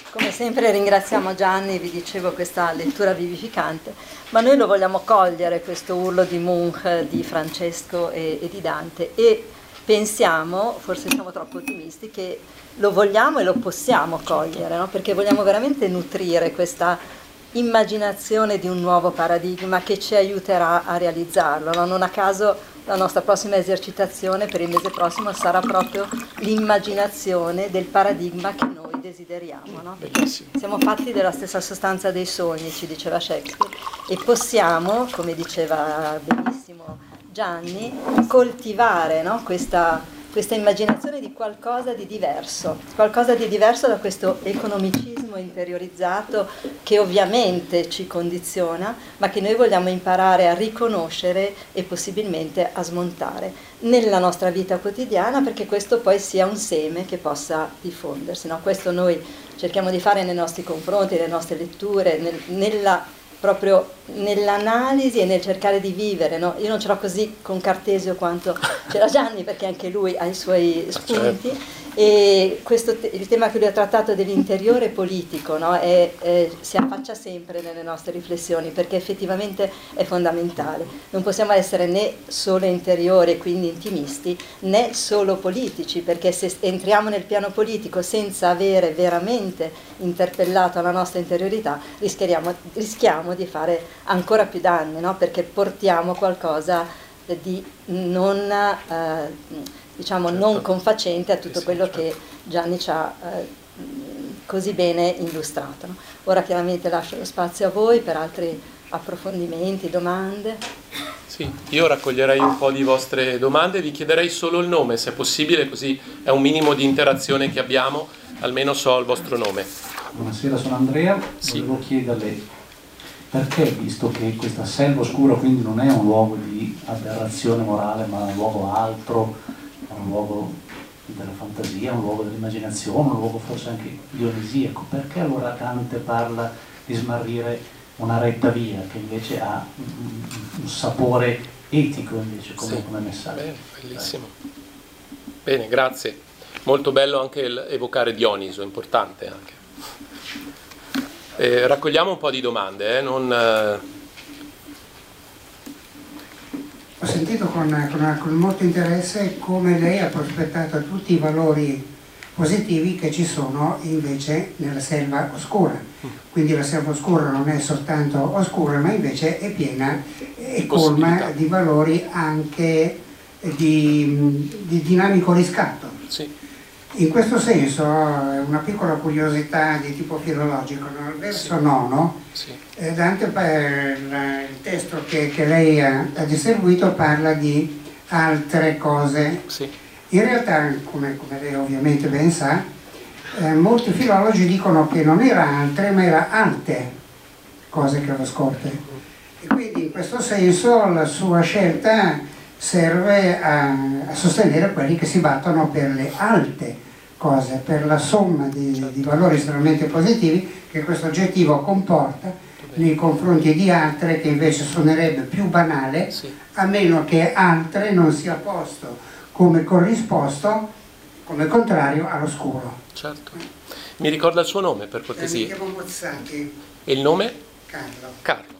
Come sempre ringraziamo Gianni, vi dicevo, questa lettura vivificante, ma noi lo vogliamo cogliere, questo urlo di Munch, di Francesco e di Dante, e pensiamo, forse siamo troppo ottimisti, che lo vogliamo e lo possiamo cogliere, no? Perché vogliamo veramente nutrire questa immaginazione di un nuovo paradigma che ci aiuterà a realizzarlo, no? Non a caso la nostra prossima esercitazione per il mese prossimo sarà proprio l'immaginazione del paradigma che noi desideriamo, no? Perché siamo fatti della stessa sostanza dei sogni, ci diceva Shakespeare, e possiamo, come diceva benissimo Gianni, coltivare, no? questa immaginazione di qualcosa di diverso da questo economicismo interiorizzato che ovviamente ci condiziona, ma che noi vogliamo imparare a riconoscere e possibilmente a smontare nella nostra vita quotidiana, perché questo poi sia un seme che possa diffondersi, no? Questo noi cerchiamo di fare nei nostri confronti, nelle nostre letture, proprio nell'analisi e nel cercare di vivere, no? Io non ce l'ho così con Cartesio quanto c'era Gianni, perché anche lui ha i suoi spunti, certo. E il tema che lui ha trattato dell'interiore politico, no? Si affaccia sempre nelle nostre riflessioni, perché effettivamente è fondamentale. Non possiamo essere né solo interiori e quindi intimisti, né solo politici, perché se entriamo nel piano politico senza avere veramente interpellato la nostra interiorità, rischiamo di fare ancora più danni, no? Perché portiamo qualcosa di non confacente a tutto quello che Gianni ci ha così bene illustrato, no? Ora chiaramente lascio lo spazio a voi per altri approfondimenti, domande. Sì, io raccoglierei un po' di vostre domande, vi chiederei solo il nome se è possibile, così è un minimo di interazione che abbiamo, almeno so il vostro nome. Buonasera, sono Andrea. Sì. Volevo chiederle perché, visto che questa selva oscura quindi non è un luogo di aberrazione morale, ma un luogo altro, un luogo della fantasia, un luogo dell'immaginazione, un luogo forse anche dionisiaco, perché allora Dante parla di smarrire una retta via che invece ha un sapore etico invece come messaggio? Bene, bellissimo. Bene, grazie. Molto bello anche evocare Dioniso, importante anche. Raccogliamo un po' di domande, Ho sentito con molto interesse come lei ha prospettato tutti i valori positivi che ci sono invece nella selva oscura. Quindi la selva oscura non è soltanto oscura, ma invece è piena e colma di valori anche di dinamico riscatto. Sì. In questo senso, una piccola curiosità di tipo filologico, nel verso nono, Dante, il testo che lei ha distribuito parla di altre cose. Sì. In realtà, come lei ovviamente ben sa, molti filologi dicono che non era altre, ma era alte cose che aveva scoperte. E quindi in questo senso la sua scelta serve a sostenere quelli che si battono per le alte cose, per la somma di valori estremamente positivi che questo aggettivo comporta nei confronti di altre, che invece suonerebbe più banale, a meno che altre non sia posto come corrisposto, come contrario all'oscuro. Certo. Mi ricorda il suo nome, per cortesia? Mi chiamo Mozzati. E il nome? Carlo.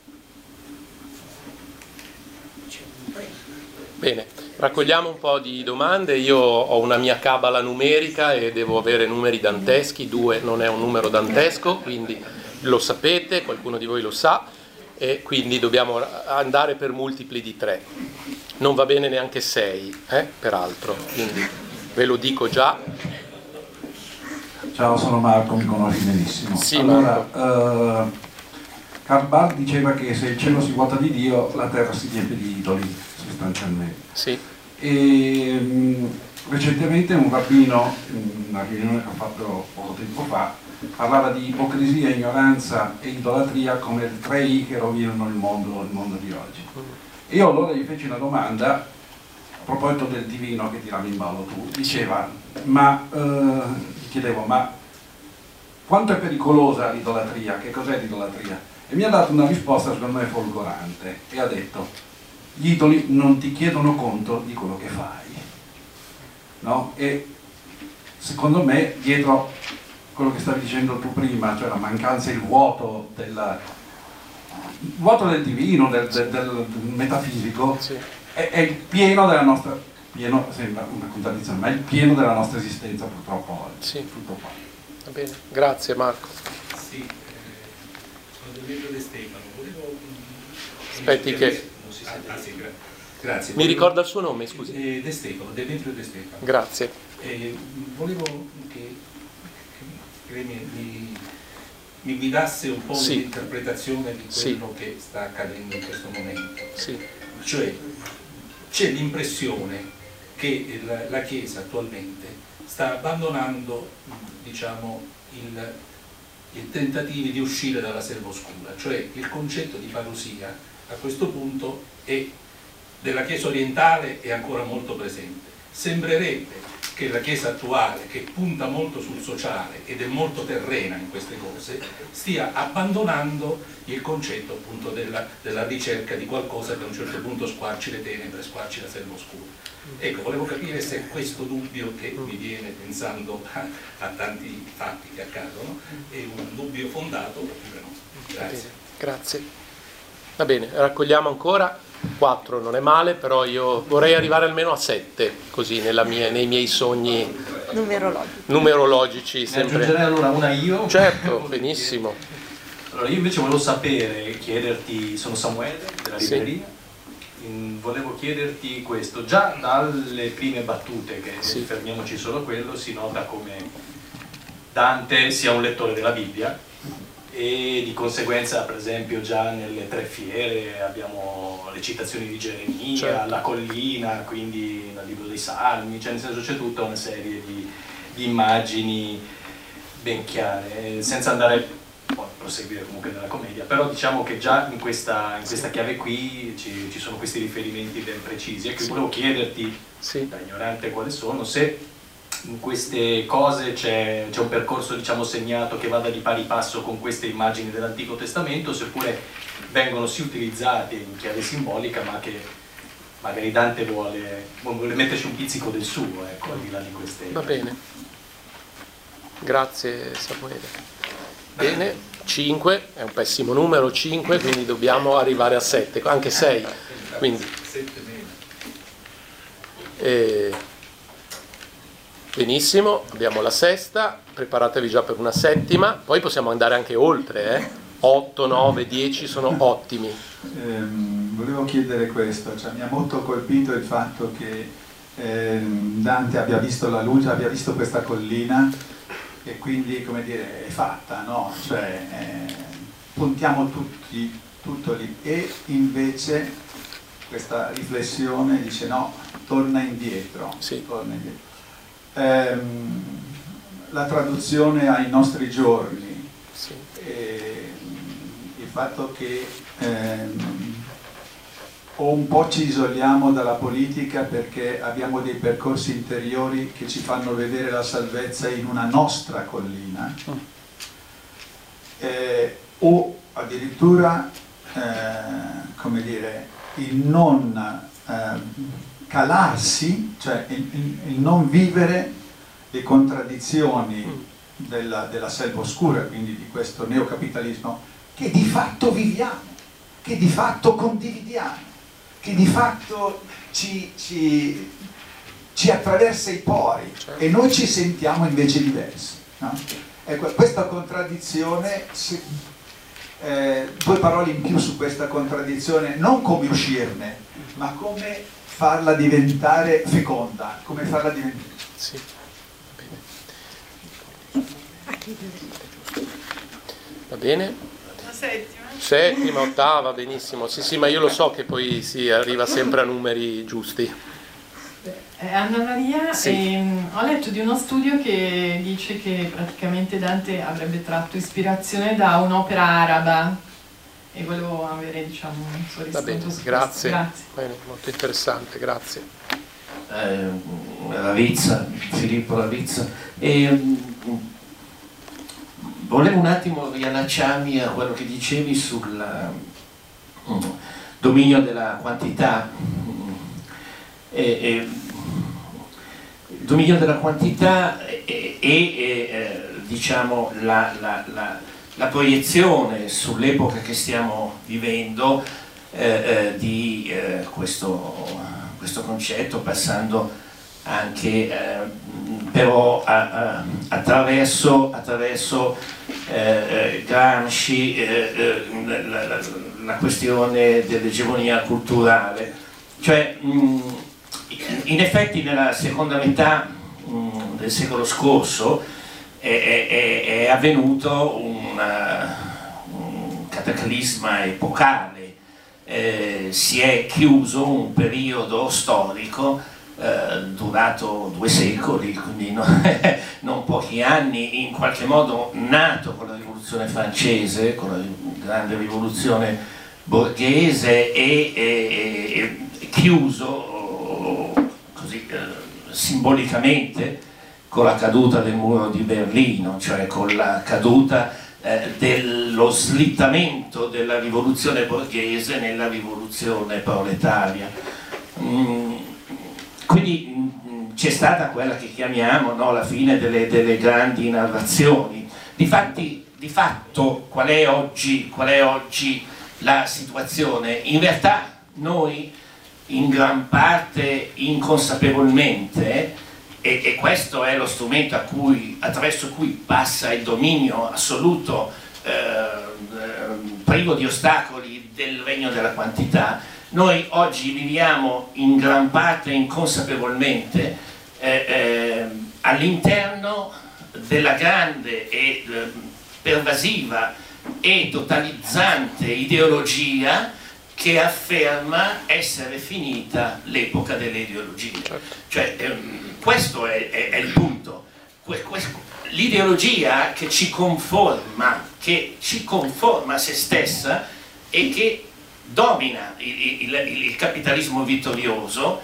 Bene, raccogliamo un po' di domande. Io ho una mia cabala numerica e devo avere numeri danteschi. 2 non è un numero dantesco, quindi lo sapete, qualcuno di voi lo sa, e quindi dobbiamo andare per multipli di 3. Non va bene neanche 6, peraltro, quindi ve lo dico già. Ciao, sono Marco, mi conosci benissimo. Sì, allora, Karl Barth diceva che se il cielo si vuota di Dio, la terra si riempie di idoli, sostanzialmente. Sì. E recentemente un rabbino, in una riunione che ho fatto poco tempo fa, parlava di ipocrisia, ignoranza e idolatria come le 3 I che rovinano il mondo di oggi. E io allora gli feci una domanda a proposito del divino che tiravi in ballo tu. Diceva, gli chiedevo, ma quanto è pericolosa l'idolatria? Che cos'è l'idolatria? E mi ha dato una risposta secondo me folgorante e ha detto: gli idoli non ti chiedono conto di quello che fai, no? E secondo me dietro quello che stavi dicendo tu prima, cioè la mancanza, il vuoto del divino, del metafisico, sì. È il pieno della nostra, pieno, sembra una contraddizione, ma è il pieno della nostra esistenza purtroppo oggi. Sì. Va bene, grazie Marco. Sì, sono Demetrio De Stefano, volevo... Aspetti che... sì, grazie. Mi ricorda il suo nome, scusi? De Stefano, Demetrio De Stefano. Grazie. Volevo che mi guidasse un po' sì. l'interpretazione di quello sì. che sta accadendo in questo momento. Sì. Cioè, c'è l'impressione che la Chiesa attualmente sta abbandonando, diciamo, i tentativi di uscire dalla selva oscura, cioè il concetto di parousia a questo punto della Chiesa orientale è ancora molto presente. Sembrerebbe che la Chiesa attuale, che punta molto sul sociale ed è molto terrena in queste cose, stia abbandonando il concetto appunto della ricerca di qualcosa che a un certo punto squarci le tenebre, squarci la selva oscura. Ecco, volevo capire se questo dubbio che mi viene pensando a tanti fatti che accadono è un dubbio fondato oppure no. Grazie. Grazie. Va bene, raccogliamo ancora. 4 non è male, però io vorrei arrivare almeno a 7, così nei miei sogni numerologici. Sempre. Ne aggiungerei allora una io. Certo, benissimo. Allora io invece volevo chiederti, sono Samuele della libreria, volevo chiederti questo, già dalle prime battute, che fermiamoci solo a quello, si nota come Dante sia un lettore della Bibbia, e di conseguenza per esempio già nelle 3 fiere abbiamo le citazioni di Geremia, certo. La collina, quindi nel libro dei Salmi, cioè nel senso c'è tutta una serie di immagini ben chiare, senza andare a proseguire comunque nella commedia, però diciamo che già in questa chiave qui ci sono questi riferimenti ben precisi, e che volevo chiederti, da ignorante quali sono, se in queste cose c'è un percorso, diciamo, segnato che vada di pari passo con queste immagini dell'Antico Testamento, seppure vengono sì utilizzate in chiave simbolica, ma che magari Dante vuole metterci un pizzico del suo, ecco, al di là di queste. Va bene, grazie Samuele. Bene, 5 è un pessimo numero, 5, quindi dobbiamo arrivare a 7, anche 6, quindi benissimo, abbiamo la sesta, preparatevi già per una settima, poi possiamo andare anche oltre, 8, 9, 10 sono ottimi. Volevo chiedere questo, cioè, mi ha molto colpito il fatto che Dante abbia visto la luce, abbia visto questa collina e quindi, come dire, è fatta, no? Cioè, puntiamo tutto lì, e invece questa riflessione dice no, torna indietro. Torna indietro. La traduzione ai nostri giorni, il fatto che o un po' ci isoliamo dalla politica perché abbiamo dei percorsi interiori che ci fanno vedere la salvezza in una nostra collina, o addirittura come dire, il non calarsi, cioè il non vivere le contraddizioni della selva oscura, quindi di questo neocapitalismo che di fatto viviamo, che di fatto condividiamo, che di fatto ci attraversa i pori, e noi ci sentiamo invece diversi, no? Ecco, questa contraddizione, 2 parole in più su questa contraddizione, non come uscirne, ma come farla diventare feconda, come farla diventare. Sì, va bene. La settima. Settima, ottava, benissimo. Sì, ma io lo so che poi si arriva sempre a numeri giusti. Anna Maria, ho letto di uno studio che dice che praticamente Dante avrebbe tratto ispirazione da un'opera araba, e volevo avere, diciamo, un suo riscontro. Va bene, grazie. Bene, molto interessante, grazie. Ravizza, Filippo Ravizza. Volevo un attimo riallacciarmi a quello che dicevi sul dominio della quantità. Il dominio della quantità e diciamo, la proiezione sull'epoca che stiamo vivendo di questo concetto, passando anche però attraverso Gramsci la questione dell'egemonia culturale. Cioè, in effetti nella seconda metà del secolo scorso è avvenuto un cataclisma epocale, si è chiuso un periodo storico durato 2 secoli, quindi non pochi anni, in qualche modo nato con la rivoluzione francese, con la grande rivoluzione borghese, e chiuso così simbolicamente con la caduta del muro di Berlino, cioè con la caduta dello slittamento della rivoluzione borghese nella rivoluzione proletaria. Quindi c'è stata quella che chiamiamo, no, la fine delle grandi narrazioni. Di fatto qual è oggi la situazione? In realtà noi in gran parte inconsapevolmente, e questo è lo strumento attraverso cui passa il dominio assoluto, privo di ostacoli, del regno della quantità, noi oggi viviamo in gran parte inconsapevolmente all'interno della grande e pervasiva e totalizzante ideologia che afferma essere finita l'epoca delle ideologie. Cioè, questo è il punto. L'ideologia che ci conforma a se stessa e che domina il capitalismo vittorioso,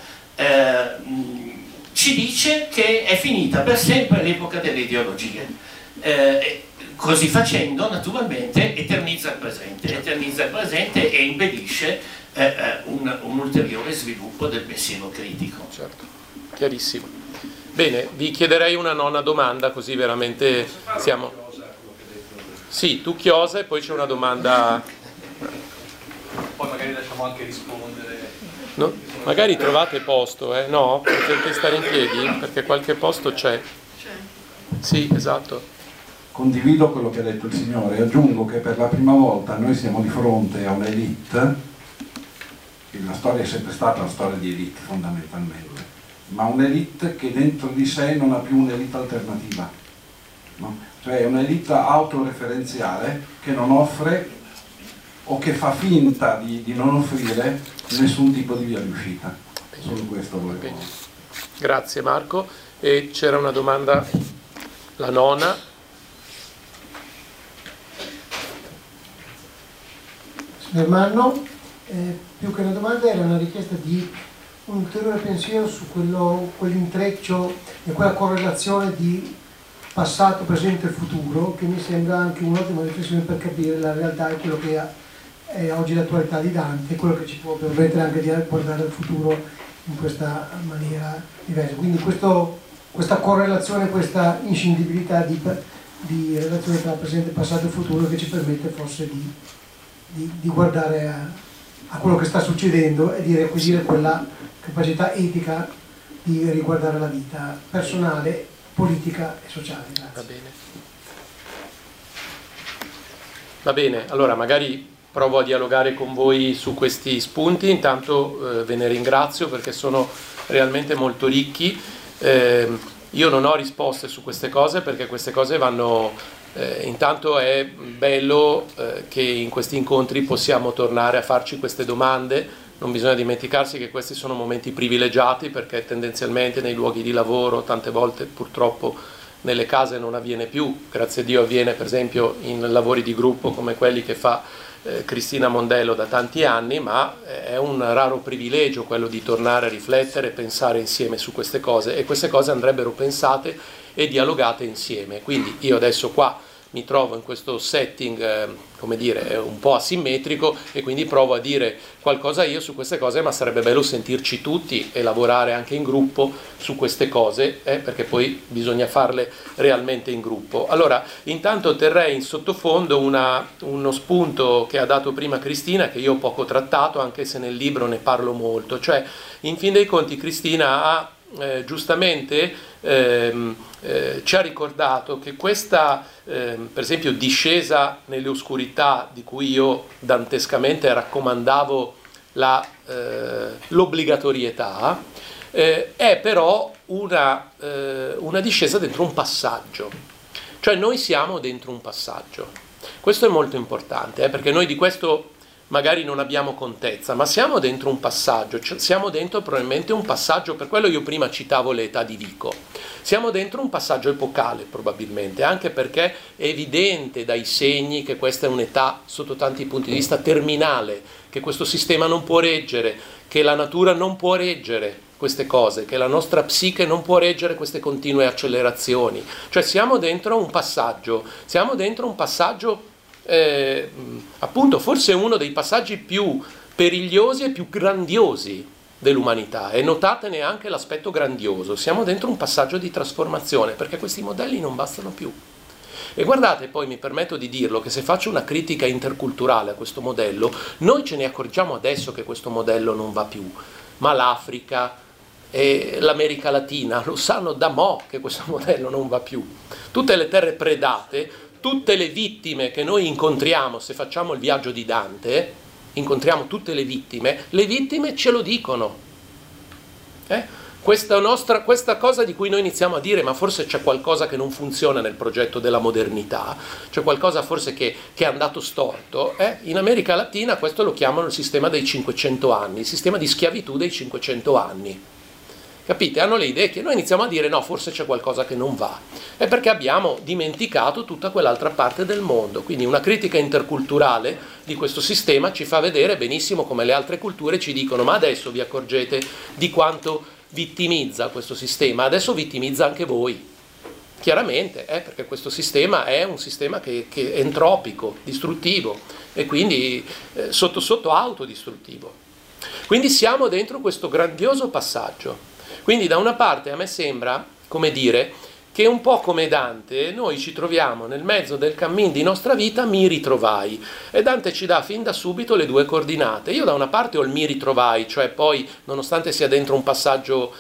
ci dice che è finita per sempre l'epoca delle ideologie. Così facendo, naturalmente, eternizza il presente e impedisce un ulteriore sviluppo del pensiero critico. Certo, chiarissimo. Bene, vi chiederei una nona domanda, così veramente siamo... Sì, tu chiosa e poi c'è una domanda... Poi magari lasciamo anche rispondere. No? Magari trovate posto, no? Potete stare in piedi, perché qualche posto c'è. Sì, esatto. Condivido quello che ha detto il Signore e aggiungo che per la prima volta noi siamo di fronte a un'elite, la storia è sempre stata una storia di elite fondamentalmente, ma un'elite che dentro di sé non ha più un'elite alternativa, no? Cioè è un'elite autoreferenziale che non offre o che fa finta di non offrire nessun tipo di via di uscita. Solo questo volevo. Bene. Grazie Marco. E c'era una domanda, la nona. Signor Manno, più che una domanda era una richiesta di un ulteriore pensiero su quell'intreccio e quella correlazione di passato, presente e futuro, che mi sembra anche un'ottima riflessione per capire la realtà e quello che è oggi l'attualità di Dante, quello che ci può permettere anche di guardare al futuro in questa maniera diversa. Quindi questa correlazione, questa inscindibilità di relazione tra presente, passato e futuro, che ci permette forse di guardare a quello che sta succedendo e di riacquisire quella capacità etica di riguardare la vita personale, politica e sociale. Grazie. Va bene. Va bene, allora magari provo a dialogare con voi su questi spunti. Intanto ve ne ringrazio perché sono realmente molto ricchi. Io non ho risposte su queste cose perché queste cose vanno... intanto è bello che in questi incontri possiamo tornare a farci queste domande. Non bisogna dimenticarsi che questi sono momenti privilegiati perché tendenzialmente nei luoghi di lavoro tante volte purtroppo nelle case non avviene più, grazie a Dio avviene per esempio in lavori di gruppo come quelli che fa Cristina Mondello da tanti anni, ma è un raro privilegio quello di tornare a riflettere e pensare insieme su queste cose, e queste cose andrebbero pensate e dialogate insieme. Quindi io adesso qua mi trovo in questo setting, come dire, un po' asimmetrico, e quindi provo a dire qualcosa io su queste cose, ma sarebbe bello sentirci tutti e lavorare anche in gruppo su queste cose, perché poi bisogna farle realmente in gruppo. Allora, intanto terrei in sottofondo uno spunto che ha dato prima Cristina, che io ho poco trattato, anche se nel libro ne parlo molto, cioè in fin dei conti Cristina ha giustamente ci ha ricordato che questa per esempio discesa nelle oscurità, di cui io dantescamente raccomandavo l'obbligatorietà, è però una discesa dentro un passaggio, cioè noi siamo dentro un passaggio. Questo è molto importante, perché noi di questo magari non abbiamo contezza, ma siamo dentro un passaggio, cioè siamo dentro probabilmente un passaggio, per quello io prima citavo le età di Vico, siamo dentro un passaggio epocale probabilmente, anche perché è evidente dai segni che questa è un'età sotto tanti punti di vista terminale, che questo sistema non può reggere, che la natura non può reggere queste cose, che la nostra psiche non può reggere queste continue accelerazioni, cioè siamo dentro un passaggio, appunto forse uno dei passaggi più perigliosi e più grandiosi dell'umanità, e notatene anche l'aspetto grandioso, siamo dentro un passaggio di trasformazione, perché questi modelli non bastano più. E guardate, poi mi permetto di dirlo, che se faccio una critica interculturale a questo modello, noi ce ne accorgiamo adesso che questo modello non va più, ma l'Africa e l'America Latina lo sanno da mo' che questo modello non va più. Tutte le terre predate, tutte le vittime che noi incontriamo se facciamo il viaggio di Dante, incontriamo tutte le vittime ce lo dicono. Questa cosa di cui noi iniziamo a dire ma forse c'è qualcosa che non funziona nel progetto della modernità, c'è qualcosa forse che è andato storto, in America Latina questo lo chiamano il sistema dei 500 anni, il sistema di schiavitù dei 500 anni. Capite? Hanno le idee che noi iniziamo a dire no, forse c'è qualcosa che non va. È perché abbiamo dimenticato tutta quell'altra parte del mondo. Quindi una critica interculturale di questo sistema ci fa vedere benissimo come le altre culture ci dicono ma adesso vi accorgete di quanto vittimizza questo sistema, adesso vittimizza anche voi. Chiaramente, perché questo sistema è un sistema che è entropico, distruttivo e quindi sotto autodistruttivo. Quindi siamo dentro questo grandioso passaggio. Quindi da una parte a me sembra, come dire, che un po' come Dante noi ci troviamo nel mezzo del cammin di nostra vita mi ritrovai, e Dante ci dà fin da subito le due coordinate. Io da una parte ho il mi ritrovai, cioè poi nonostante sia dentro un passaggio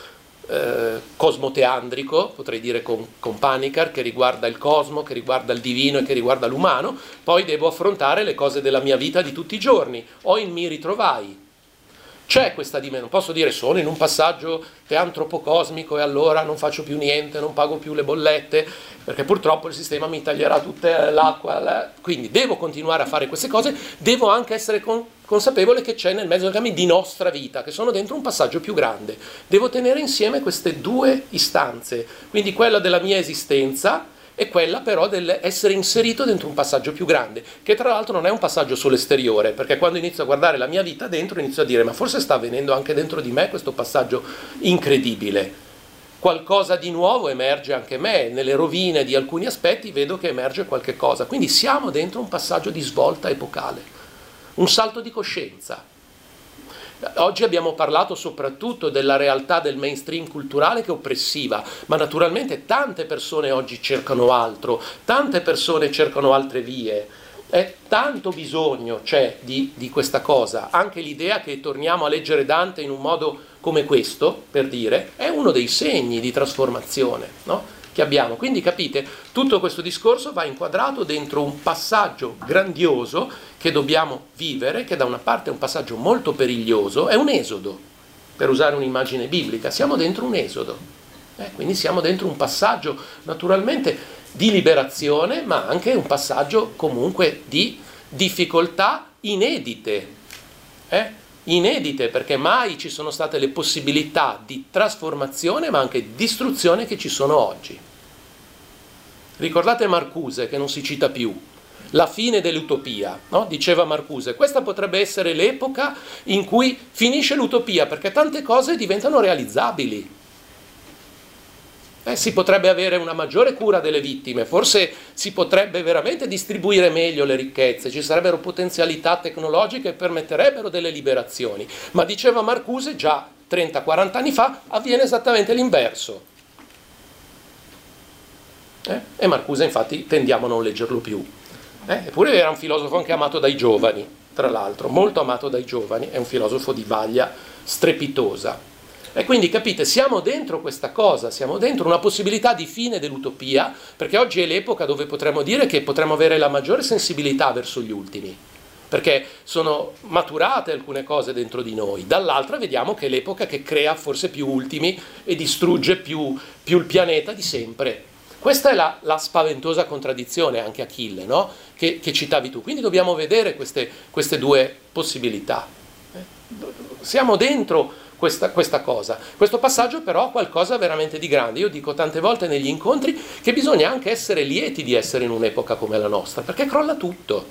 cosmoteandrico, potrei dire con Panikkar, che riguarda il cosmo, che riguarda il divino e che riguarda l'umano, poi devo affrontare le cose della mia vita di tutti i giorni, ho il mi ritrovai. C'è questa dimensione, non posso dire sono in un passaggio teantropocosmico e allora non faccio più niente, non pago più le bollette, perché purtroppo il sistema mi taglierà tutta l'acqua, quindi devo continuare a fare queste cose, devo anche essere consapevole che c'è nel mezzo del cammino di nostra vita, che sono dentro un passaggio più grande. Devo tenere insieme queste due istanze, quindi quella della mia esistenza e quella però dell'essere inserito dentro un passaggio più grande, che tra l'altro non è un passaggio solo esteriore, perché quando inizio a guardare la mia vita dentro inizio a dire ma forse sta avvenendo anche dentro di me questo passaggio incredibile, qualcosa di nuovo emerge anche me, nelle rovine di alcuni aspetti vedo che emerge qualche cosa, quindi siamo dentro un passaggio di svolta epocale, un salto di coscienza. Oggi abbiamo parlato soprattutto della realtà del mainstream culturale che è oppressiva, ma naturalmente tante persone oggi cercano altro, tante persone cercano altre vie, tanto bisogno c'è di questa cosa. Anche l'idea che torniamo a leggere Dante in un modo come questo, per dire, è uno dei segni di trasformazione, no? Che abbiamo. Quindi capite, tutto questo discorso va inquadrato dentro un passaggio grandioso che dobbiamo vivere, che da una parte è un passaggio molto periglioso, è un esodo, per usare un'immagine biblica, siamo dentro un esodo, quindi siamo dentro un passaggio naturalmente di liberazione, ma anche un passaggio comunque di difficoltà inedite, inedite, perché mai ci sono state le possibilità di trasformazione ma anche distruzione che ci sono oggi. Ricordate Marcuse, che non si cita più, la fine dell'utopia, no? Diceva Marcuse, questa potrebbe essere l'epoca in cui finisce l'utopia perché tante cose diventano realizzabili. Si potrebbe avere una maggiore cura delle vittime, forse si potrebbe veramente distribuire meglio le ricchezze, ci sarebbero potenzialità tecnologiche che permetterebbero delle liberazioni. Ma diceva Marcuse, già 30-40 anni fa avviene esattamente l'inverso. E Marcuse infatti tendiamo a non leggerlo più. Eppure era un filosofo anche amato dai giovani, tra l'altro, molto amato dai giovani, è un filosofo di vaglia strepitosa. E quindi capite, siamo dentro questa cosa, siamo dentro una possibilità di fine dell'utopia, perché oggi è l'epoca dove potremmo dire che potremmo avere la maggiore sensibilità verso gli ultimi, perché sono maturate alcune cose dentro di noi. Dall'altra vediamo che è l'epoca che crea forse più ultimi e distrugge più il pianeta di sempre. Questa è la spaventosa contraddizione, anche Achille, no? che citavi tu. Quindi dobbiamo vedere queste due possibilità. Siamo dentro questa cosa. Questo passaggio però ha qualcosa veramente di grande. Io dico tante volte negli incontri che bisogna anche essere lieti di essere in un'epoca come la nostra, perché crolla tutto.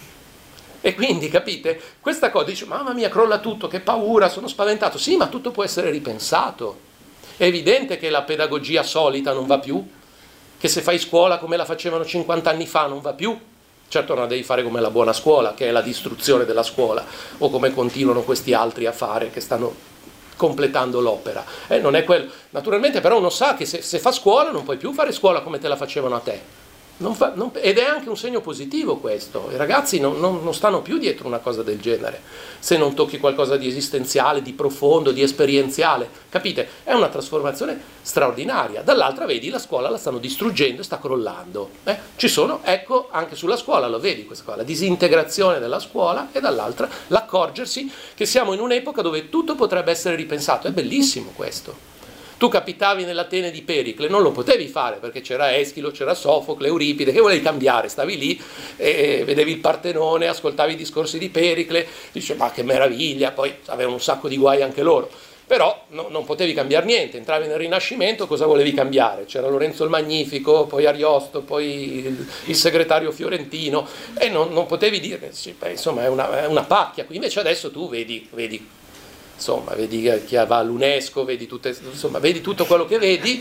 E quindi, capite, questa cosa, dice, mamma mia, crolla tutto, che paura, sono spaventato. Sì, ma tutto può essere ripensato. È evidente che la pedagogia solita non va più, che se fai scuola come la facevano 50 anni fa non va più. Certo non la devi fare come la buona scuola, che è la distruzione della scuola, o come continuano questi altri a fare, che stanno completando l'opera. Non è quello. Naturalmente però uno sa che se fa scuola non puoi più fare scuola come te la facevano a te. Ed è anche un segno positivo questo. I ragazzi non stanno più dietro una cosa del genere, se non tocchi qualcosa di esistenziale, di profondo, di esperienziale. Capite? È una trasformazione straordinaria. Dall'altra vedi la scuola la stanno distruggendo e sta crollando. Ci sono, ecco, anche sulla scuola lo vedi questa cosa, la disintegrazione della scuola, e dall'altra l'accorgersi che siamo in un'epoca dove tutto potrebbe essere ripensato. È bellissimo questo. Tu capitavi nell'Atene di Pericle, non lo potevi fare perché c'era Eschilo, c'era Sofocle, Euripide, che volevi cambiare? Stavi lì e vedevi il Partenone, ascoltavi i discorsi di Pericle, dici ma che meraviglia, poi avevano un sacco di guai anche loro. Però non potevi cambiare niente, entravi nel Rinascimento, cosa volevi cambiare? C'era Lorenzo il Magnifico, poi Ariosto, poi il segretario fiorentino, e non potevi dire, insomma è una pacchia. Invece adesso tu vedi insomma, vedi chi va all'UNESCO, vedi tutto quello che vedi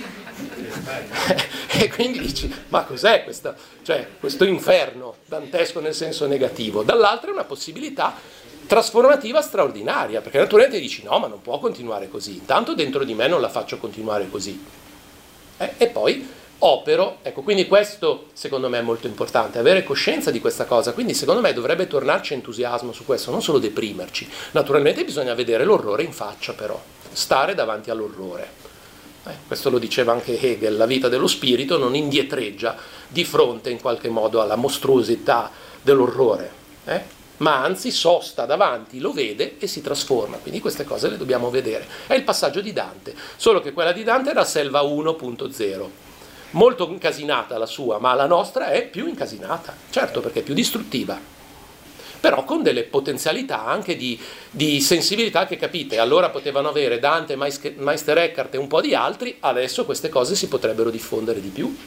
e quindi dici, ma cos'è questo inferno dantesco nel senso negativo? Dall'altra è una possibilità trasformativa straordinaria, perché naturalmente dici, no, ma non può continuare così, intanto dentro di me non la faccio continuare così. E poi opero, ecco, quindi questo secondo me è molto importante, avere coscienza di questa cosa, quindi secondo me dovrebbe tornarci entusiasmo su questo, non solo deprimerci. Naturalmente bisogna vedere l'orrore in faccia, però, stare davanti all'orrore. Questo lo diceva anche Hegel, la vita dello spirito non indietreggia di fronte in qualche modo alla mostruosità dell'orrore, ma anzi sosta davanti, lo vede e si trasforma. Quindi queste cose le dobbiamo vedere. È il passaggio di Dante, solo che quella di Dante era Selva 1.0. Molto incasinata la sua, ma la nostra è più incasinata, certo, perché è più distruttiva, però con delle potenzialità anche di sensibilità che, capite, allora potevano avere Dante, Meister Eckhart e un po' di altri, adesso queste cose si potrebbero diffondere di più.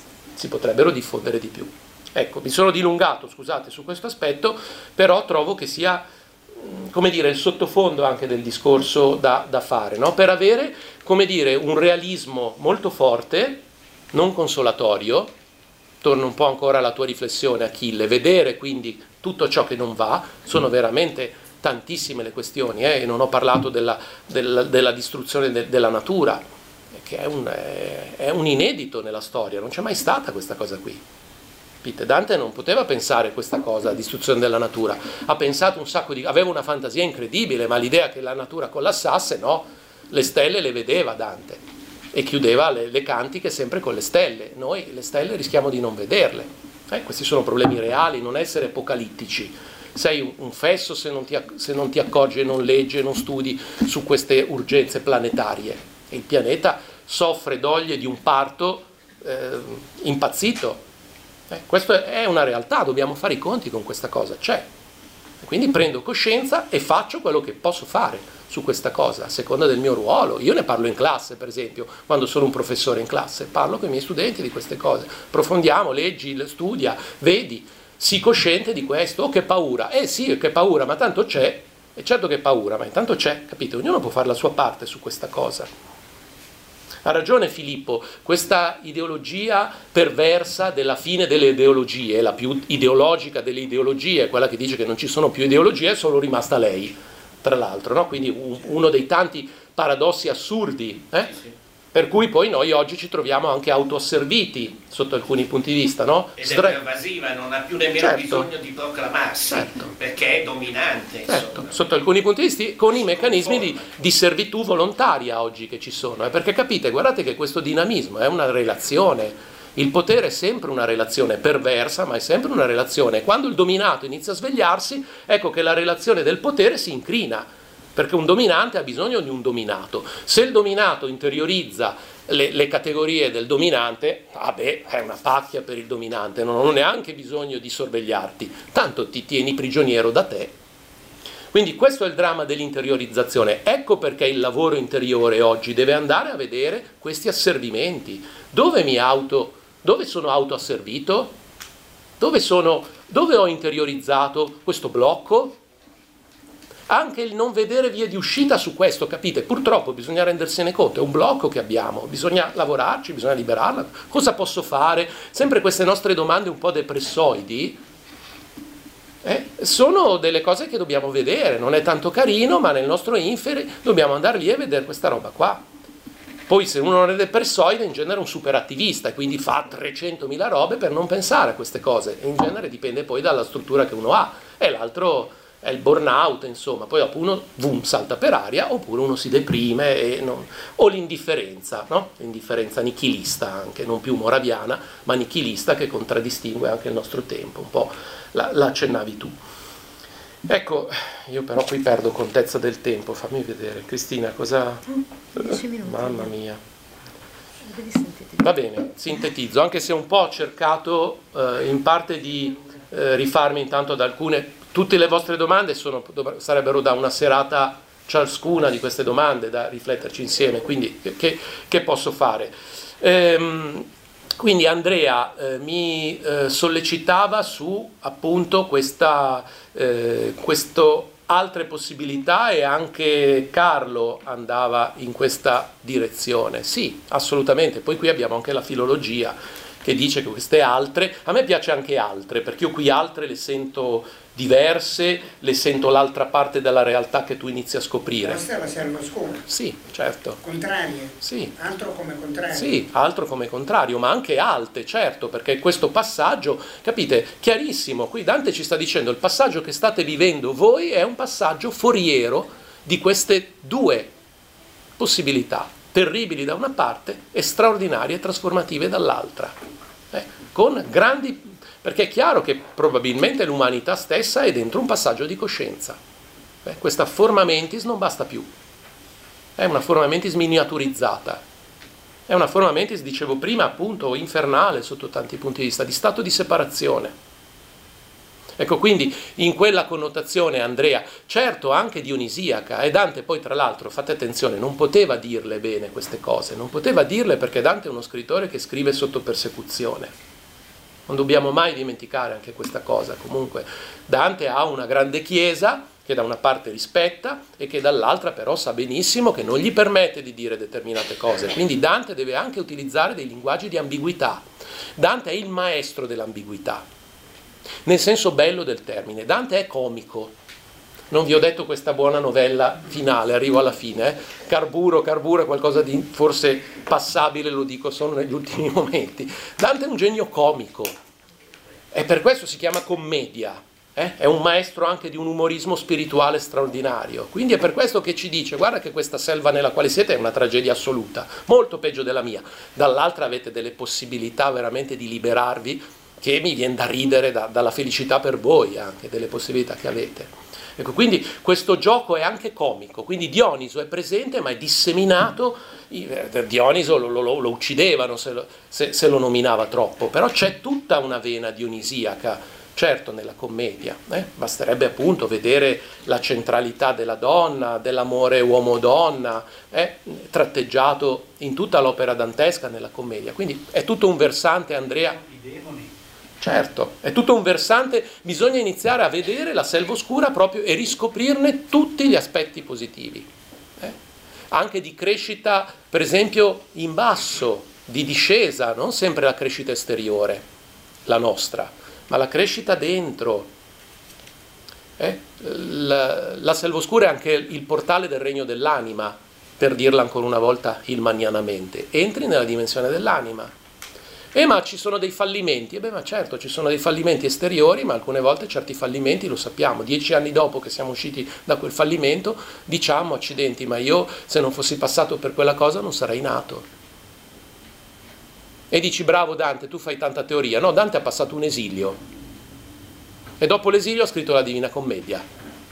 Ecco, mi sono dilungato, scusate, su questo aspetto, però trovo che sia, come dire, il sottofondo anche del discorso da fare, no? Per avere, come dire, un realismo molto forte, non consolatorio. Torno un po' ancora alla tua riflessione, Achille, vedere quindi tutto ciò che non va. Sono veramente tantissime le questioni, e non ho parlato della distruzione della natura, che è un inedito nella storia, non c'è mai stata questa cosa qui. Capite? Dante non poteva pensare questa cosa, la distruzione della natura, ha pensato un sacco aveva una fantasia incredibile, ma l'idea che la natura collassasse, no, le stelle le vedeva Dante e chiudeva le cantiche sempre con le stelle. Noi le stelle rischiamo di non vederle. Questi sono problemi reali, non essere apocalittici. Sei un fesso se non ti accorgi e non leggi e non studi su queste urgenze planetarie. E il pianeta soffre doglie di un parto impazzito. Questa è una realtà, dobbiamo fare i conti con questa cosa, c'è. Quindi prendo coscienza e faccio quello che posso fare su questa cosa, a seconda del mio ruolo. Io ne parlo in classe, per esempio, quando sono un professore in classe, parlo con i miei studenti di queste cose. Approfondiamo, leggi, studia, vedi, sii cosciente di questo. Oh, che paura! Sì, che paura, ma tanto c'è. È certo che paura, ma intanto c'è, capite? Ognuno può fare la sua parte su questa cosa. Ha ragione Filippo, questa ideologia perversa della fine delle ideologie, la più ideologica delle ideologie, quella che dice che non ci sono più ideologie, è solo rimasta lei, tra l'altro, no? Quindi uno dei tanti paradossi assurdi, per cui poi noi oggi ci troviamo anche autoasserviti sotto alcuni punti di vista, no? Ed è pervasiva, non ha più nemmeno bisogno di proclamarsi, perché è dominante. Certo, sotto alcuni punti di vista, con i meccanismi di servitù volontaria oggi che ci sono, perché capite, guardate che questo dinamismo è una relazione, il potere è sempre una relazione perversa, ma è sempre una relazione. Quando il dominato inizia a svegliarsi, ecco che la relazione del potere si incrina, perché un dominante ha bisogno di un dominato. Se il dominato interiorizza le categorie del dominante, è una pacchia per il dominante, non ho neanche bisogno di sorvegliarti, tanto ti tieni prigioniero da te. Quindi questo è il dramma dell'interiorizzazione. Ecco perché il lavoro interiore oggi deve andare a vedere questi asservimenti. Dove sono autoasservito? Dove ho interiorizzato questo blocco? Anche il non vedere vie di uscita su questo, capite? Purtroppo bisogna rendersene conto, è un blocco che abbiamo, bisogna lavorarci, bisogna liberarla. Cosa posso fare? Sempre queste nostre domande un po' depressoidi, sono delle cose che dobbiamo vedere, non è tanto carino, ma nel nostro inferi dobbiamo andare lì e vedere questa roba qua. Poi se uno non è depressoide, in genere è un superattivista, quindi fa 300.000 robe per non pensare a queste cose, in genere dipende poi dalla struttura che uno ha, e l'altro è il burnout, insomma, poi dopo uno salta per aria, oppure uno si deprime, o l'indifferenza, no? L'indifferenza nichilista anche, non più moraviana, ma nichilista, che contraddistingue anche il nostro tempo, un po' la accennavi tu. Ecco, io però qui perdo contezza del tempo, fammi vedere. Cristina, cosa... 10 minuti. Mamma mia. Devi sentire. Va bene, sintetizzo, anche se un po' ho cercato in parte di rifarmi intanto ad alcune... Tutte le vostre domande sarebbero da una serata ciascuna di queste domande, da rifletterci insieme, quindi che posso fare? Quindi Andrea mi sollecitava su appunto questo altre possibilità, e anche Carlo andava in questa direzione. Sì, assolutamente. Poi qui abbiamo anche la filologia che dice che queste altre, a me piace anche altre, perché io qui altre le sento diverse, le sento l'altra parte della realtà che tu inizi a scoprire. La stella serve oscura. Sì, certo. Contrarie. Sì. Altro come contrario. Sì, altro come contrario, ma anche alte, certo, perché questo passaggio, capite, chiarissimo, qui Dante ci sta dicendo il passaggio che state vivendo voi è un passaggio foriero di queste due possibilità, terribili da una parte e straordinarie e trasformative dall'altra, con grandi... Perché è chiaro che probabilmente l'umanità stessa è dentro un passaggio di coscienza. Questa forma mentis non basta più. È una forma mentis miniaturizzata. È una forma mentis, dicevo prima, appunto, infernale sotto tanti punti di vista, di stato di separazione. Ecco, quindi in quella connotazione, Andrea, certo anche dionisiaca, e Dante poi tra l'altro, fate attenzione, non poteva dirle bene queste cose, non poteva dirle perché Dante è uno scrittore che scrive sotto persecuzione. Non dobbiamo mai dimenticare anche questa cosa. Comunque Dante ha una grande chiesa che da una parte rispetta e che dall'altra però sa benissimo che non gli permette di dire determinate cose. Quindi Dante deve anche utilizzare dei linguaggi di ambiguità. Dante è il maestro dell'ambiguità, nel senso bello del termine. Dante è comico. Non vi ho detto questa buona novella finale, arrivo alla fine. Carburo è qualcosa di forse passabile, lo dico solo negli ultimi momenti. Dante è un genio comico, e per questo si chiama commedia. È un maestro anche di un umorismo spirituale straordinario. Quindi è per questo che ci dice: guarda che questa selva nella quale siete è una tragedia assoluta, molto peggio della mia. Dall'altra avete delle possibilità veramente di liberarvi, che mi viene da ridere dalla felicità per voi, anche delle possibilità che avete. Ecco, quindi questo gioco è anche comico, quindi Dioniso è presente ma è disseminato. Dioniso lo uccidevano se lo nominava troppo, però c'è tutta una vena dionisiaca, certo, nella commedia. Basterebbe appunto vedere la centralità della donna, dell'amore uomo-donna, tratteggiato in tutta l'opera dantesca nella commedia. Quindi è tutto un versante, Andrea. I demoni. Certo, è tutto un versante, bisogna iniziare a vedere la selva oscura proprio e riscoprirne tutti gli aspetti positivi. anche di crescita, per esempio, in basso, di discesa, non sempre la crescita esteriore, la nostra, ma la crescita dentro. La selva oscura è anche il portale del regno dell'anima, per dirla ancora una volta ilmanianamente. Entri nella dimensione dell'anima. Ma ci sono dei fallimenti. Ma certo, ci sono dei fallimenti esteriori, ma alcune volte certi fallimenti, lo sappiamo, 10 anni dopo che siamo usciti da quel fallimento, diciamo, accidenti, ma io se non fossi passato per quella cosa non sarei nato. E dici, bravo Dante, tu fai tanta teoria. No, Dante ha passato un esilio. E dopo l'esilio ha scritto la Divina Commedia.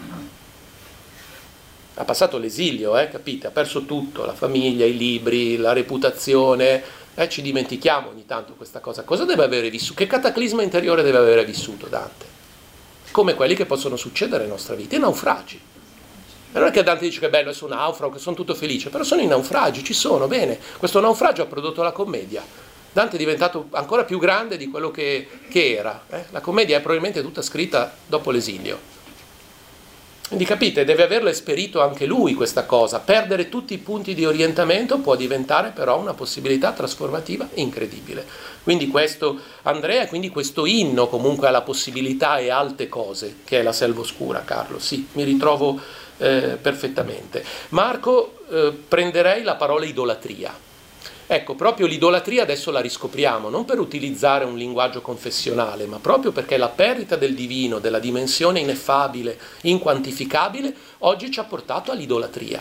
Ha passato l'esilio, capite? Ha perso tutto, la famiglia, i libri, la reputazione. Ci dimentichiamo ogni tanto questa cosa. Cosa deve avere vissuto? Che cataclisma interiore deve avere vissuto Dante? Come quelli che possono succedere nella nostra vita, i naufragi. E non è che Dante dice che bello, adesso naufrago, che sono tutto felice, però sono i naufragi, ci sono, bene. Questo naufragio ha prodotto la commedia. Dante è diventato ancora più grande di quello che era. La commedia è probabilmente tutta scritta dopo l'esilio. Quindi capite, deve averlo esperito anche lui questa cosa. Perdere tutti i punti di orientamento può diventare però una possibilità trasformativa incredibile. Quindi questo, Andrea, quindi questo inno comunque alla possibilità e alte cose, che è la selva oscura, Carlo. Sì, mi ritrovo perfettamente. Marco, prenderei la parola idolatria. Ecco, proprio l'idolatria adesso la riscopriamo, non per utilizzare un linguaggio confessionale, ma proprio perché la perdita del divino, della dimensione ineffabile, inquantificabile, oggi ci ha portato all'idolatria.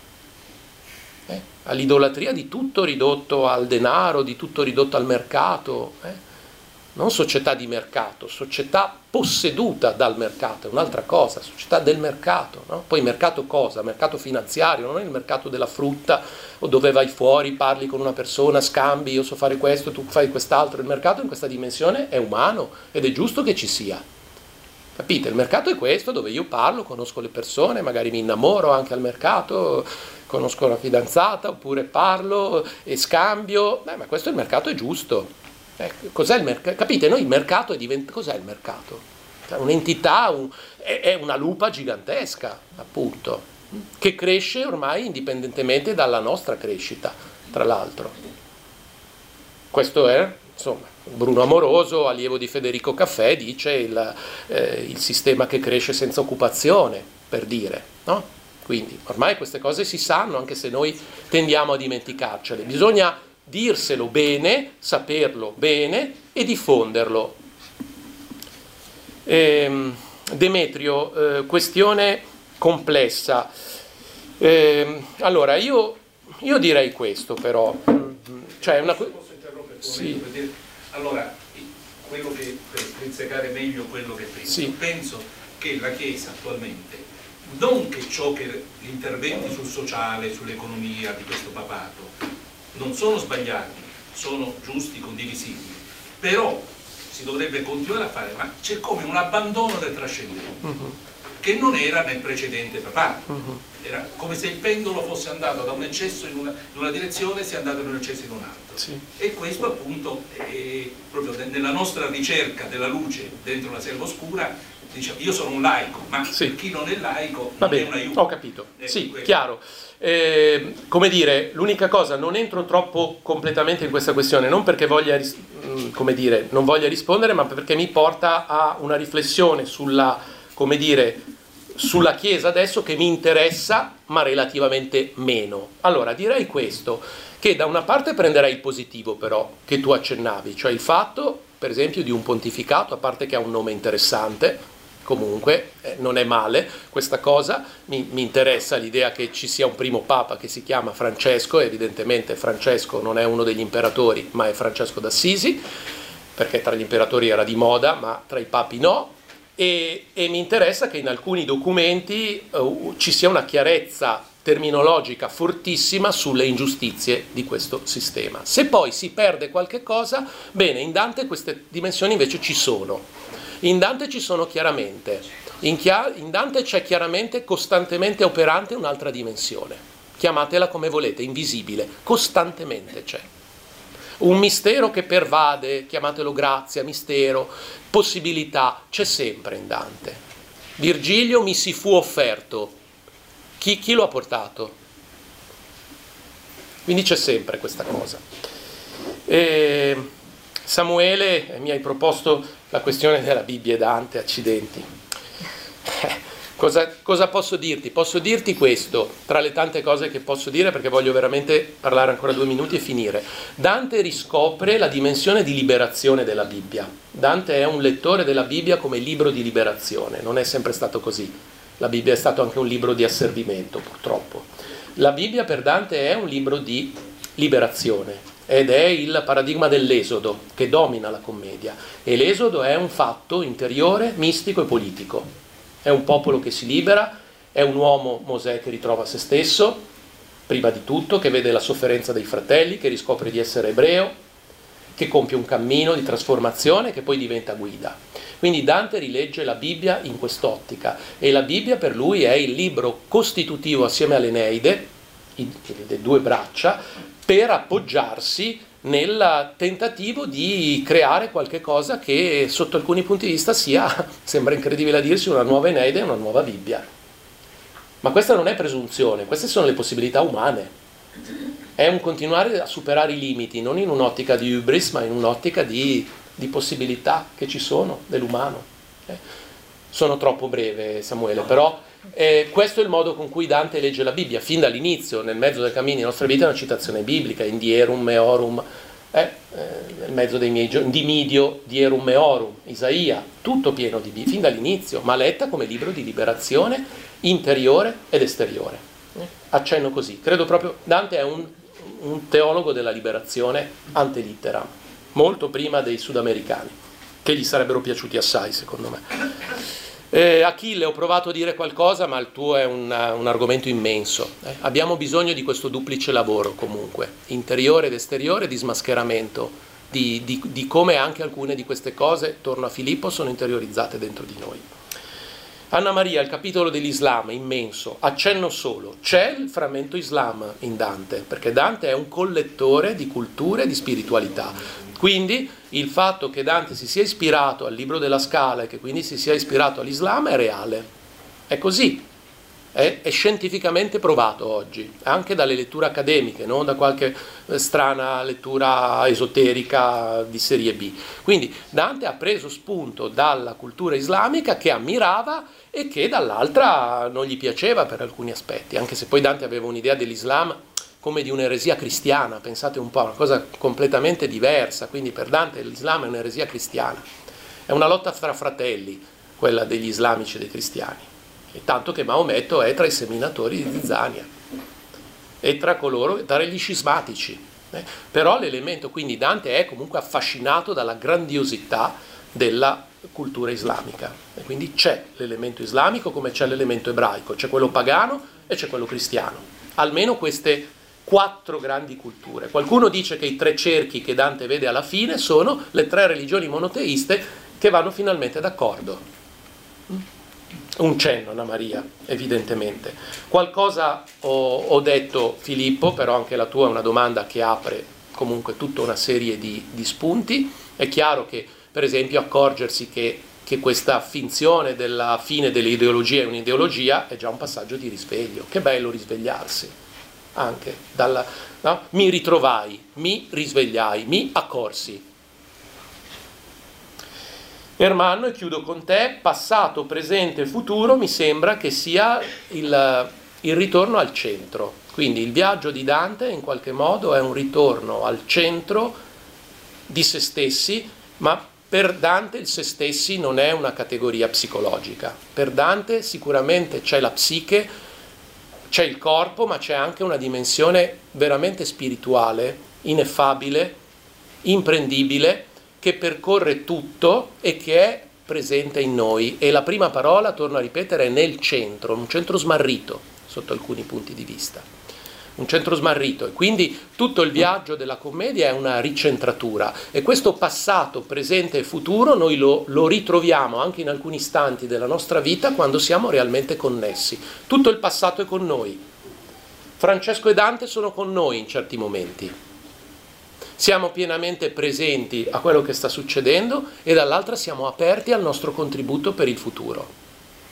All'idolatria di tutto ridotto al denaro, di tutto ridotto al mercato. Non società di mercato, società posseduta dal mercato, è un'altra cosa, società del mercato, no? Poi mercato cosa? Mercato finanziario, non è il mercato della frutta, o dove vai fuori, parli con una persona, scambi, io so fare questo, tu fai quest'altro. Il mercato in questa dimensione è umano ed è giusto che ci sia. Capite? Il mercato è questo, dove io parlo, conosco le persone, magari mi innamoro anche al mercato, conosco una fidanzata, oppure parlo e scambio. Ma questo il mercato è giusto. Cos'è il mercato? Capite? Noi il mercato cos'è il mercato? Cioè, un'entità, è una lupa gigantesca, appunto, che cresce ormai indipendentemente dalla nostra crescita, tra l'altro. Questo è, insomma, Bruno Amoroso, allievo di Federico Caffè, dice il sistema che cresce senza occupazione, per dire, no? Quindi ormai queste cose si sanno, anche se noi tendiamo a dimenticarcele. Bisogna dirselo bene, saperlo bene e diffonderlo. Demetrio, questione complessa. Allora, io direi questo però. Cioè una... Posso interrompere? Sì. Allora, quello che, per strizzecare meglio quello che penso, sì. Penso che la Chiesa attualmente, non che gli interventi sul sociale, sull'economia di questo papato non sono sbagliati, sono giusti, condivisibili, però si dovrebbe continuare a fare, ma c'è come un abbandono del trascendente, che non era nel precedente papato. Era come se il pendolo fosse andato da un eccesso in una direzione e sia andato in un eccesso in un'altra. Sì. E questo appunto è proprio nella nostra ricerca della luce dentro la selva oscura. Diciamo, io sono un laico, ma per chi non è laico non è un aiuto. Ho capito, sì, chiaro. Come dire, l'unica cosa, non entro troppo completamente in questa questione, non perché voglia, come dire, non voglia rispondere, ma perché mi porta a una riflessione sulla, come dire, sulla Chiesa adesso che mi interessa, ma relativamente meno. Allora, direi questo, che da una parte prenderei il positivo però, che tu accennavi, cioè il fatto, per esempio, di un pontificato, a parte che ha un nome interessante, comunque non è male questa cosa, mi interessa l'idea che ci sia un primo papa che si chiama Francesco, evidentemente Francesco non è uno degli imperatori, ma è Francesco d'Assisi, perché tra gli imperatori era di moda, ma tra i papi no, e mi interessa che in alcuni documenti ci sia una chiarezza terminologica fortissima sulle ingiustizie di questo sistema. Se poi si perde qualche cosa, bene, in Dante queste dimensioni invece ci sono. In Dante ci sono chiaramente, in Dante c'è chiaramente costantemente operante un'altra dimensione, chiamatela come volete, invisibile, costantemente c'è. Un mistero che pervade, chiamatelo grazia, mistero, possibilità, c'è sempre in Dante. Virgilio mi si fu offerto, chi lo ha portato? Quindi c'è sempre questa cosa. Samuele, mi hai proposto la questione della Bibbia e Dante, accidenti. Cosa posso dirti? Posso dirti questo, tra le tante cose che posso dire, perché voglio veramente parlare ancora 2 minuti e finire. Dante riscopre la dimensione di liberazione della Bibbia. Dante è un lettore della Bibbia come libro di liberazione, non è sempre stato così. La Bibbia è stato anche un libro di asservimento, purtroppo. La Bibbia per Dante è un libro di liberazione ed è il paradigma dell'esodo che domina la commedia. E l'esodo è un fatto interiore, mistico e politico. È un popolo che si libera, è un uomo, Mosè, che ritrova se stesso, prima di tutto, che vede la sofferenza dei fratelli, che riscopre di essere ebreo, che compie un cammino di trasformazione che poi diventa guida. Quindi Dante rilegge la Bibbia in quest'ottica e la Bibbia per lui è il libro costitutivo assieme all'Eneide, le 2 braccia, per appoggiarsi nel tentativo di creare qualche cosa che sotto alcuni punti di vista sia, sembra incredibile a dirsi, una nuova Eneide e una nuova Bibbia. Ma questa non è presunzione, queste sono le possibilità umane. È un continuare a superare i limiti, non in un'ottica di hubris, ma in un'ottica di possibilità che ci sono dell'umano. Sono troppo breve, Samuele, però questo è il modo con cui Dante legge la Bibbia. Fin dall'inizio, nel mezzo del cammino della nostra vita, è una citazione biblica, in dierum meorum, nel mezzo dei miei giorni, di Midio, dierum meorum, Isaia, tutto pieno di Bibbia, fin dall'inizio, ma letta come libro di liberazione interiore ed esteriore. Accenno così. Credo proprio, Dante è un teologo della liberazione ante litteram, molto prima dei sudamericani, che gli sarebbero piaciuti assai, secondo me. Achille, ho provato a dire qualcosa, ma il tuo è un argomento immenso. Abbiamo bisogno di questo duplice lavoro comunque, interiore ed esteriore, di smascheramento, di come anche alcune di queste cose, torno a Filippo, sono interiorizzate dentro di noi. Anna Maria, il capitolo dell'Islam, immenso, accenno solo, c'è il frammento Islam in Dante, perché Dante è un collettore di culture e di spiritualità. Quindi il fatto che Dante si sia ispirato al libro della Scala e che quindi si sia ispirato all'Islam è reale, è così, è scientificamente provato oggi, anche dalle letture accademiche, non da qualche strana lettura esoterica di serie B. Quindi Dante ha preso spunto dalla cultura islamica che ammirava e che dall'altra non gli piaceva per alcuni aspetti, anche se poi Dante aveva un'idea dell'Islam come di un'eresia cristiana, pensate un po', una cosa completamente diversa, quindi per Dante l'Islam è un'eresia cristiana, è una lotta fra fratelli, quella degli islamici e dei cristiani, e tanto che Maometto è tra i seminatori di Zizania, e tra gli scismatici, però l'elemento, quindi Dante è comunque affascinato dalla grandiosità della cultura islamica, e quindi c'è l'elemento islamico come c'è l'elemento ebraico, c'è quello pagano e c'è quello cristiano, almeno queste 4 grandi culture. Qualcuno dice che i 3 cerchi che Dante vede alla fine sono le 3 religioni monoteiste che vanno finalmente d'accordo. Un cenno, Anna Maria, evidentemente. Qualcosa ho detto, Filippo, però anche la tua è una domanda che apre comunque tutta una serie di spunti. È chiaro che, per esempio, accorgersi che questa finzione della fine delle ideologie è un'ideologia è già un passaggio di risveglio. Che bello risvegliarsi. Anche no? Mi ritrovai, mi risvegliai, mi accorsi. Ermanno, e chiudo con te, passato, presente e futuro mi sembra che sia il ritorno al centro. Quindi il viaggio di Dante in qualche modo è un ritorno al centro di se stessi, ma per Dante il se stessi non è una categoria psicologica. Per Dante sicuramente c'è la psiche, c'è il corpo, ma c'è anche una dimensione veramente spirituale, ineffabile, imprendibile, che percorre tutto e che è presente in noi. E la prima parola, torno a ripetere, è nel centro, un centro smarrito sotto alcuni punti di vista. Un centro smarrito, e quindi tutto il viaggio della commedia è una ricentratura, e questo passato, presente e futuro noi lo ritroviamo anche in alcuni istanti della nostra vita quando siamo realmente connessi. Tutto il passato è con noi. Francesco e Dante sono con noi in certi momenti. Siamo pienamente presenti a quello che sta succedendo e dall'altra siamo aperti al nostro contributo per il futuro.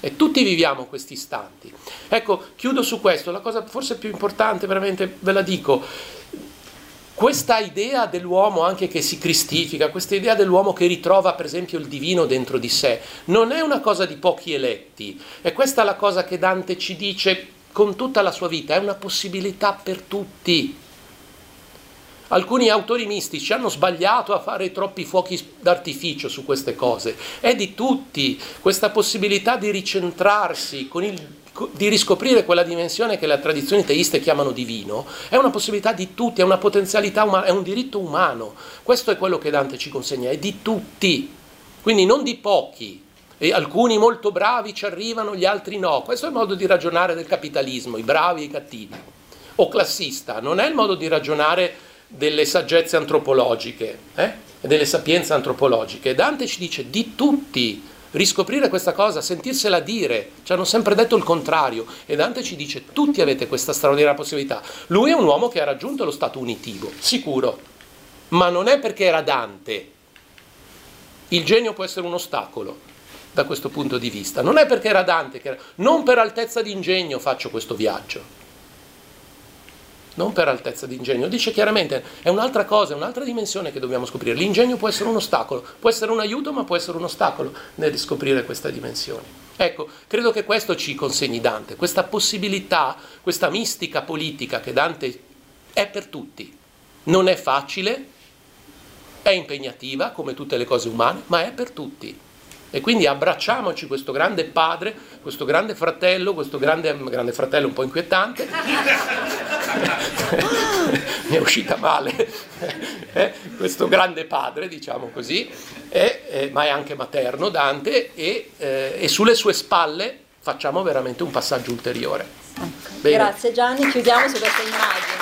e tutti viviamo questi istanti. Ecco, chiudo su questo, la cosa forse più importante, veramente ve la dico, questa idea dell'uomo anche che si cristifica, questa idea dell'uomo che ritrova per esempio il divino dentro di sé, non è una cosa di pochi eletti, e questa è la cosa che Dante ci dice con tutta la sua vita, è una possibilità per tutti. Alcuni autori mistici hanno sbagliato a fare troppi fuochi d'artificio su queste cose, è di tutti questa possibilità di ricentrarsi di riscoprire quella dimensione che le tradizioni teiste chiamano divino, è una possibilità di tutti, è una potenzialità umana, è un diritto umano. Questo è quello che Dante ci consegna, è di tutti, quindi non di pochi, e alcuni molto bravi ci arrivano, gli altri no. Questo è il modo di ragionare del capitalismo, i bravi e i cattivi, o classista, non è il modo di ragionare delle saggezze antropologiche, e delle sapienze antropologiche. Dante ci dice di tutti. Riscoprire questa cosa, sentirsela dire, ci hanno sempre detto il contrario, e Dante ci dice tutti avete questa straordinaria possibilità. Lui è un uomo che ha raggiunto lo stato unitivo, sicuro, ma non è perché era Dante. Il genio può essere un ostacolo da questo punto di vista, non è perché era Dante, non per altezza di ingegno faccio questo viaggio, non per altezza di ingegno, dice chiaramente, è un'altra cosa, è un'altra dimensione che dobbiamo scoprire. L'ingegno può essere un ostacolo, può essere un aiuto, ma può essere un ostacolo nel riscoprire questa dimensione. Ecco, credo che questo ci consegni Dante, questa possibilità, questa mistica politica che Dante è per tutti. Non è facile, è impegnativa come tutte le cose umane, ma è per tutti. E quindi abbracciamoci questo grande padre, questo grande fratello fratello un po' inquietante, mi è uscita male, questo grande padre, diciamo così, ma è anche materno Dante, e sulle sue spalle facciamo veramente un passaggio ulteriore. Grazie Gianni, chiudiamo su questa immagine.